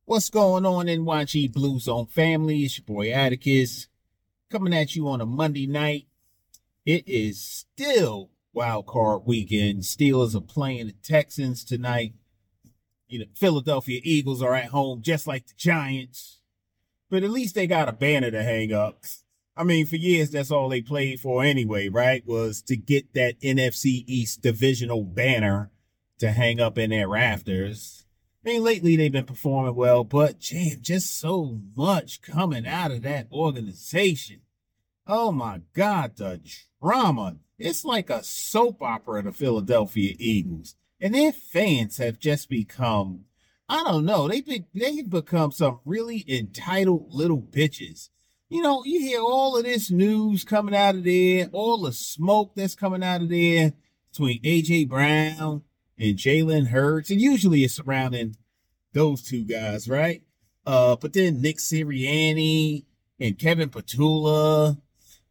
What's going on, NYG Blue Zone family? It's your boy Atticus coming at you on a Monday night. It is still wild card weekend. Steelers are playing the Texans tonight. Philadelphia Eagles are at home just like the Giants. But at least they got a banner to hang up. I mean, for years, that's all they played for anyway, right? Was to get that NFC East divisional banner to hang up in their rafters. I mean, lately they've been performing well, but just so much coming out of that organization. Oh my God, the drama. It's like a soap opera, the Philadelphia Eagles. And their fans have just become, I don't know, they've become some really entitled little bitches. You hear all of this news coming out of there, all the smoke that's coming out of there between A.J. Brown and Jalen Hurts, and usually it's surrounding those two guys, right? But then Nick Sirianni and Kevin Petula,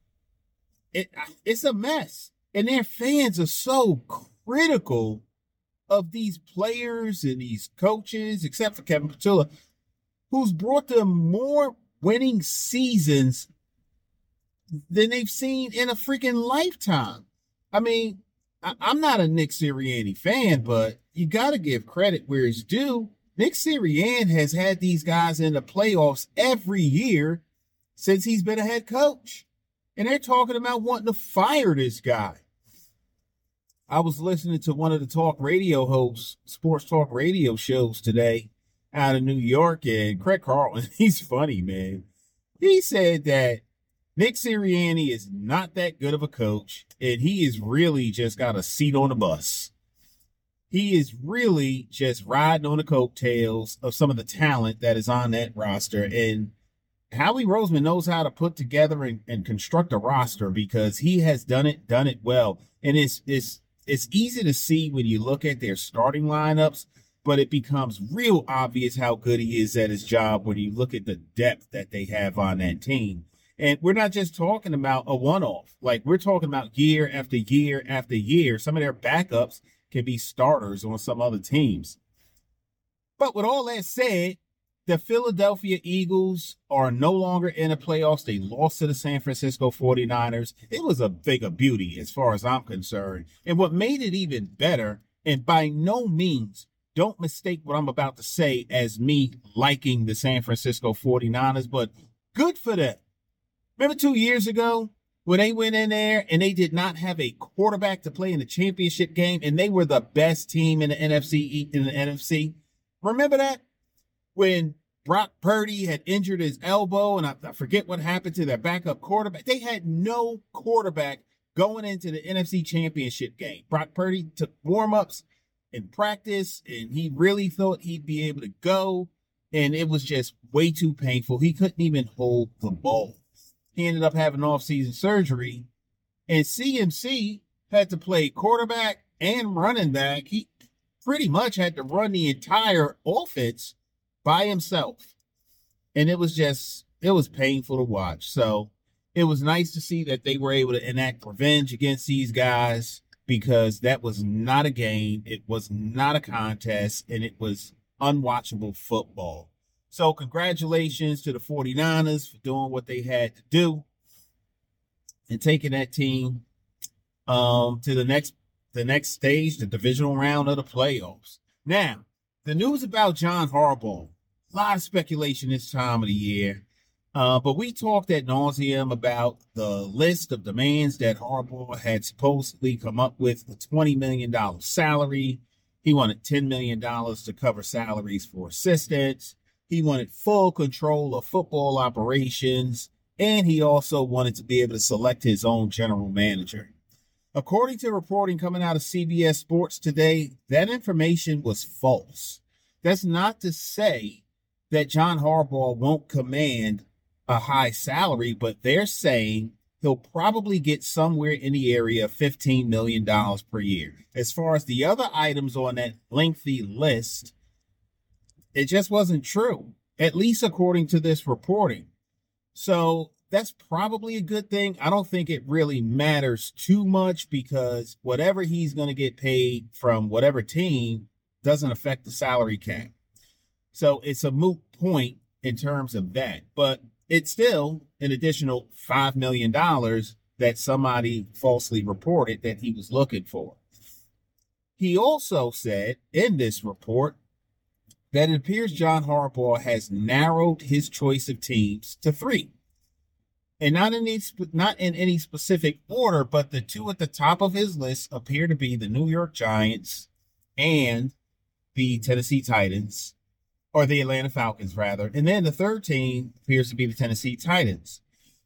it's a mess. And their fans are so critical of these players and these coaches, except for Kevin Petula, who's brought them more winning seasons than they've seen in a freaking lifetime. I mean, I'm not a Nick Sirianni fan, but you got to give credit where it's due. Nick Sirianni has had these guys in the playoffs every year since he's been a head coach. And they're talking about wanting to fire this guy. I was listening to one of the talk radio hosts, sports talk radio shows today out of New York, and Craig Carlton, he's funny, man. He said that Nick Sirianni is not that good of a coach, and he is really just got a seat on the bus. He is really just riding on the coattails of some of the talent that is on that roster. And Howie Roseman knows how to put together and construct a roster because he has done it well. And it's easy to see when you look at their starting lineups, but it becomes real obvious how good he is at his job when you look at the depth that they have on that team. And we're not just talking about a one-off. Like, we're talking about year after year after year. Some of their backups can be starters on some other teams. But with all that said, the Philadelphia Eagles are no longer in the playoffs. They lost to the San Francisco 49ers. It was a thing of beauty as far as I'm concerned. And what made it even better, and by no means, don't mistake what I'm about to say as me liking the San Francisco 49ers, but good for them. Remember 2 years ago when they went in there and they did not have a quarterback to play in the championship game, and they were the best team in the NFC? Remember that? When Brock Purdy had injured his elbow, and I forget what happened to their backup quarterback. They had no quarterback going into the NFC championship game. Brock Purdy took warm-ups in practice, and he really thought he'd be able to go, and it was just way too painful. He couldn't even hold the ball. He ended up having off-season surgery, and CMC had to play quarterback and running back. He pretty much had to run the entire offense by himself. And it was painful to watch. So it was nice to see that they were able to enact revenge against these guys, because that was not a game. It was not a contest, and it was unwatchable football. So congratulations to the 49ers for doing what they had to do and taking that team to the next stage, the divisional round of the playoffs. Now, the news about John Harbaugh, a lot of speculation this time of the year, but we talked ad nauseum about the list of demands that Harbaugh had supposedly come up with: a $20 million salary. He wanted $10 million to cover salaries for assistants. He wanted full control of football operations, and he also wanted to be able to select his own general manager. According to reporting coming out of CBS Sports today, that information was false. That's not to say that John Harbaugh won't command a high salary, but they're saying he'll probably get somewhere in the area of $15 million per year. As far as the other items on that lengthy list, it just wasn't true, at least according to this reporting. So that's probably a good thing. I don't think it really matters too much, because whatever he's going to get paid from whatever team doesn't affect the salary cap. So it's a moot point in terms of that, but it's still an additional $5 million that somebody falsely reported that he was looking for. He also said in this report that it appears John Harbaugh has narrowed his choice of teams to 3. And not in any specific order, but the 2 at the top of his list appear to be the New York Giants and the Tennessee Titans, or the Atlanta Falcons, rather. And then the third team appears to be the Tennessee Titans.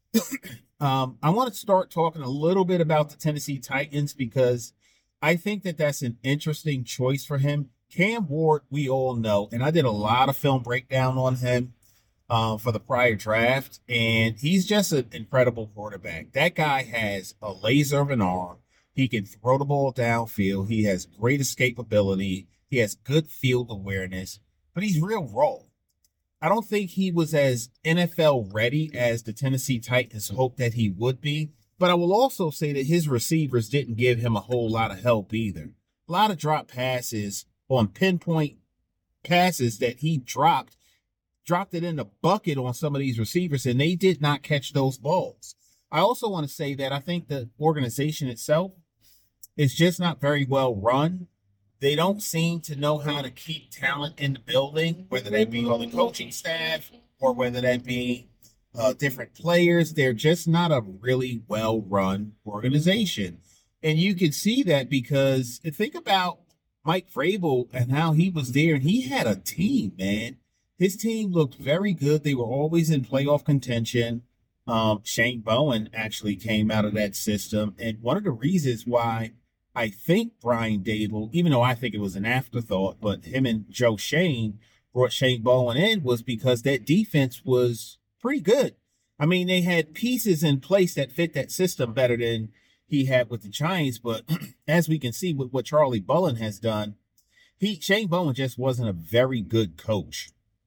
I want to start talking a little bit about the Tennessee Titans because I think that that's an interesting choice for him. Cam Ward, we all know, and I did a lot of film breakdown on him for the prior draft, and he's just an incredible quarterback. That guy has a laser of an arm. He can throw the ball downfield. He has great escapability. He has good field awareness, but he's real raw. I don't think he was as NFL ready as the Tennessee Titans hoped that he would be, but I will also say that his receivers didn't give him a whole lot of help either. A lot of drop passes on pinpoint passes that he dropped it in the bucket on some of these receivers, and they did not catch those balls. I also want to say that I think the organization itself is just not very well run. They don't seem to know how to keep talent in the building, whether that be on the coaching staff or whether that be different players. They're just not a really well-run organization. And you can see that because think about Mike Vrabel and how he was there, and he had a team, man. His team looked very good. They were always in playoff contention. Shane Bowen actually came out of that system. And one of the reasons why I think Brian Daboll, even though I think it was an afterthought, but him and Joe Shane brought Shane Bowen in was because that defense was pretty good. I mean, they had pieces in place that fit that system better than he had with the Giants. But as we can see with what Charlie Bullen has done, Shane Bowen just wasn't a very good coach.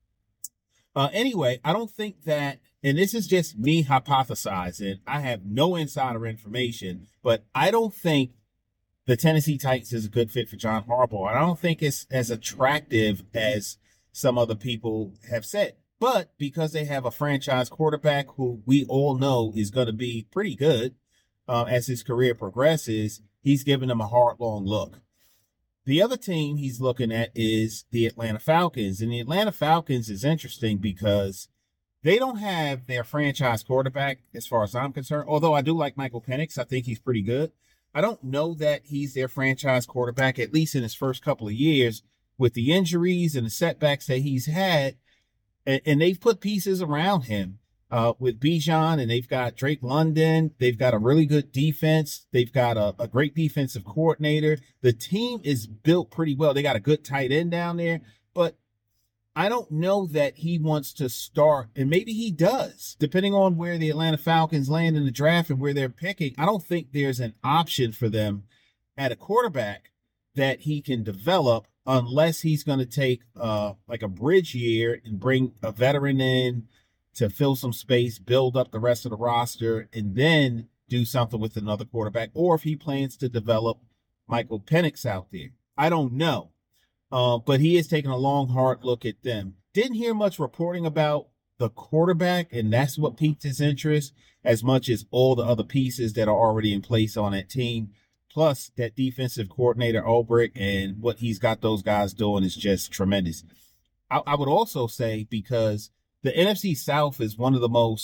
Anyway, I don't think that, and this is just me hypothesizing, I have no insider information, but I don't think the Tennessee Titans is a good fit for John Harbaugh. I don't think it's as attractive as some other people have said. But because they have a franchise quarterback who we all know is going to be pretty good as his career progresses, he's giving them a hard, long look. The other team he's looking at is the Atlanta Falcons. And the Atlanta Falcons is interesting because they don't have their franchise quarterback as far as I'm concerned. Although I do like Michael Penix. I think he's pretty good. I don't know that he's their franchise quarterback, at least in his first couple of years, with the injuries and the setbacks that he's had. And they've put pieces around him with Bijan, and they've got Drake London. They've got a really good defense. They've got a great defensive coordinator. The team is built pretty well. They got a good tight end down there, but I don't know that he wants to start, and maybe he does, depending on where the Atlanta Falcons land in the draft and where they're picking. I don't think there's an option for them at a quarterback that he can develop unless he's going to take like a bridge year and bring a veteran in to fill some space, build up the rest of the roster, and then do something with another quarterback, or if he plans to develop Michael Penix out there. I don't know. But he is taking a long, hard look at them. Didn't hear much reporting about the quarterback, and that's what piqued his interest as much as all the other pieces that are already in place on that team. Plus, that defensive coordinator, Ulbrich, and what he's got those guys doing is just tremendous. I would also say because the NFC South is one of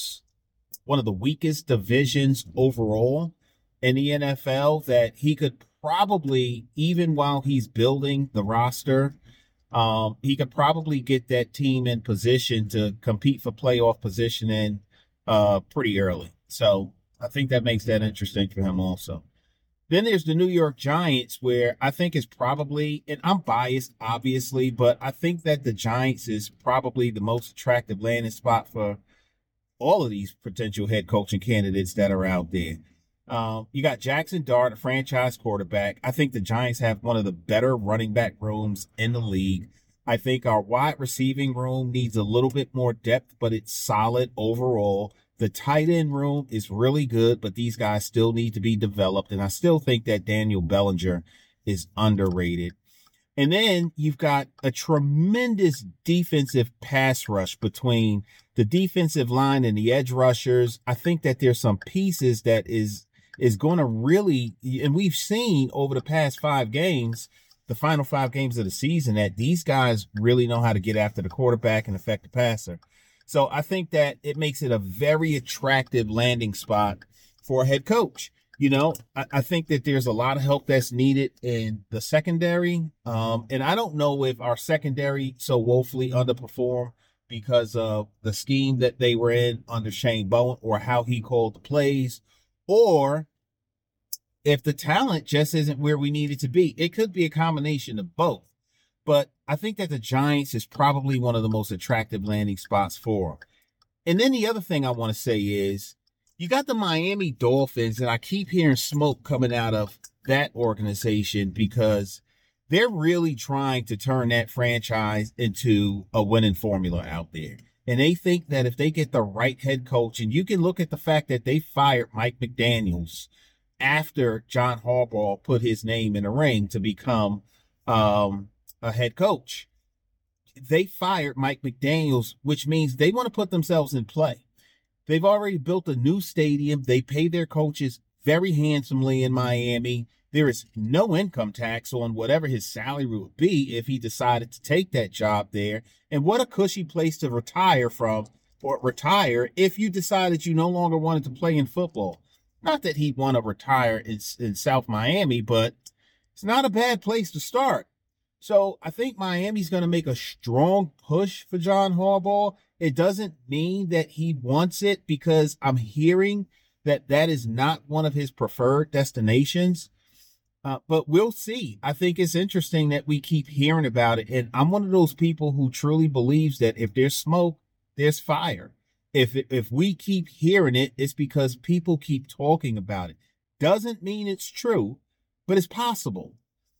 the weakest divisions overall in the NFL, that he could probably, even while he's building the roster, he could probably get that team in position to compete for playoff positioning pretty early. So I think that makes that interesting for him also. Then there's the New York Giants, where I think is probably, and I'm biased, obviously, but I think that the Giants is probably the most attractive landing spot for all of these potential head coaching candidates that are out there. You got Jackson Dart, a franchise quarterback. I think the Giants have one of the better running back rooms in the league. I think our wide receiving room needs a little bit more depth, but it's solid overall. The tight end room is really good, but these guys still need to be developed. And I still think that Daniel Bellinger is underrated. And then you've got a tremendous defensive pass rush between the defensive line and the edge rushers. I think that there's some pieces that is going to really, and we've seen over the past 5 games, the final 5 games of the season, that these guys really know how to get after the quarterback and affect the passer. So I think that it makes it a very attractive landing spot for a head coach. You know, I think that there's a lot of help that's needed in the secondary. And I don't know if our secondary so woefully underperformed because of the scheme that they were in under Shane Bowen or how he called the plays, or if the talent just isn't where we need it to be. It could be a combination of both. But I think that the Giants is probably one of the most attractive landing spots for them. And then the other thing I want to say is, you got the Miami Dolphins, and I keep hearing smoke coming out of that organization because they're really trying to turn that franchise into a winning formula out there. And they think that if they get the right head coach, and you can look at the fact that they fired Mike McDaniels after John Harbaugh put his name in the ring to become a head coach. They fired Mike McDaniels, which means they want to put themselves in play. They've already built a new stadium. They pay their coaches very handsomely in Miami. There is no income tax on whatever his salary would be if he decided to take that job there. And what a cushy place to retire from, or retire if you decided you no longer wanted to play in football. Not that he'd want to retire in South Miami, but it's not a bad place to start. So I think Miami's going to make a strong push for John Harbaugh. It doesn't mean that he wants it, because I'm hearing that that is not one of his preferred destinations. But we'll see. I think it's interesting that we keep hearing about it. And I'm one of those people who truly believes that if there's smoke, there's fire. If we keep hearing it, it's because people keep talking about it. Doesn't mean it's true, but it's possible.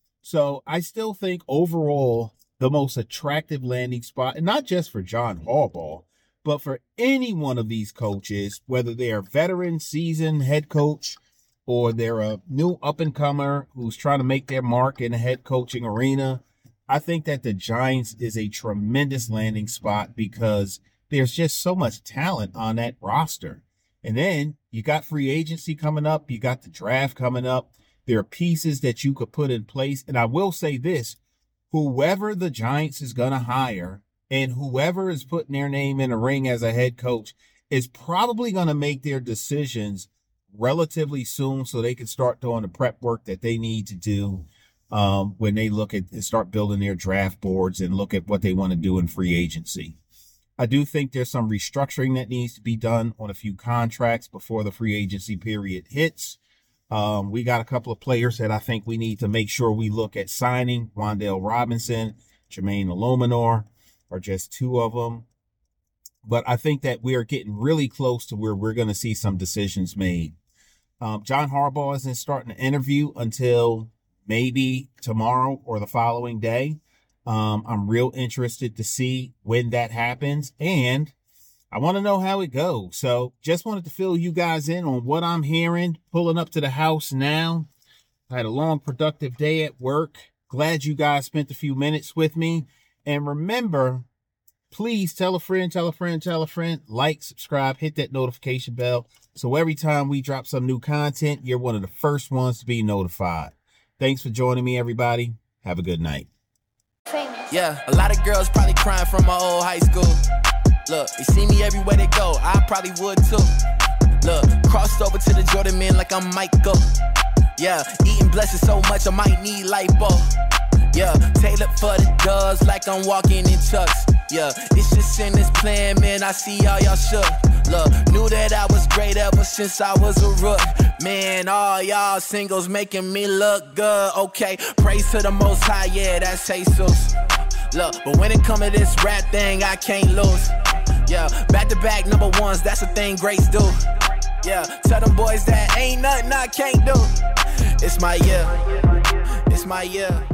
So I still think overall the most attractive landing spot, and not just for John Harbaugh, but for any one of these coaches, whether they're a veteran, seasoned head coach, or they're a new up-and-comer who's trying to make their mark in the head coaching arena, I think that the Giants is a tremendous landing spot because there's just so much talent on that roster. And then you got free agency coming up. You got the draft coming up. There are pieces that you could put in place. And I will say this, whoever the Giants is going to hire and whoever is putting their name in a ring as a head coach is probably going to make their decisions relatively soon so they can start doing the prep work that they need to do when they look at and start building their draft boards and look at what they want to do in free agency. I do think there's some restructuring that needs to be done on a few contracts before the free agency period hits. We got a couple of players that I think we need to make sure we look at signing. Wan'Dale Robinson, Jermaine Eluemunor are just two of them. But I think that we are getting really close to where we're going to see some decisions made. John Harbaugh isn't starting to interview until maybe tomorrow or the following day. I'm real interested to see when that happens, and I want to know how it goes. So just wanted to fill you guys in on what I'm hearing, pulling up to the house now. I had a long, productive day at work. Glad you guys spent a few minutes with me. And remember, please tell a friend, tell a friend, tell a friend, like, subscribe, hit that notification bell. So every time we drop some new content, you're one of the first ones to be notified. Thanks for joining me, everybody. Have a good night. Yeah, a lot of girls probably crying from my old high school. Look, they see me everywhere they go, I probably would too. Look, crossed over to the Jordan man like I'm Michael. Yeah, eating blessings so much I might need lipo. Yeah, tailored for the doves like I'm walking in chucks. Yeah, it's just in this plan, man, I see all y'all shook. Look, knew that I was great ever since I was a rook. Man, all y'all singles making me look good. Okay, praise to the Most High, yeah, that's Jesus. Look, but when it come to this rap thing, I can't lose. Yeah, back-to-back number ones, that's a thing greats do. Yeah, tell them boys that ain't nothing I can't do. It's my year, it's my year.